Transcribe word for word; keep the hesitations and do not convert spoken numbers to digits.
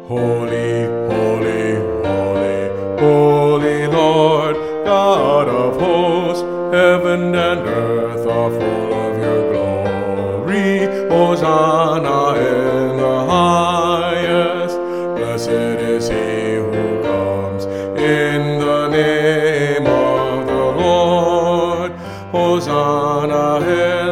Holy, holy, holy, holy Lord, God of hosts, heaven and earth are full of your glory. Hosanna in the highest. Blessed is he who comes in the name of the Lord. Hosanna in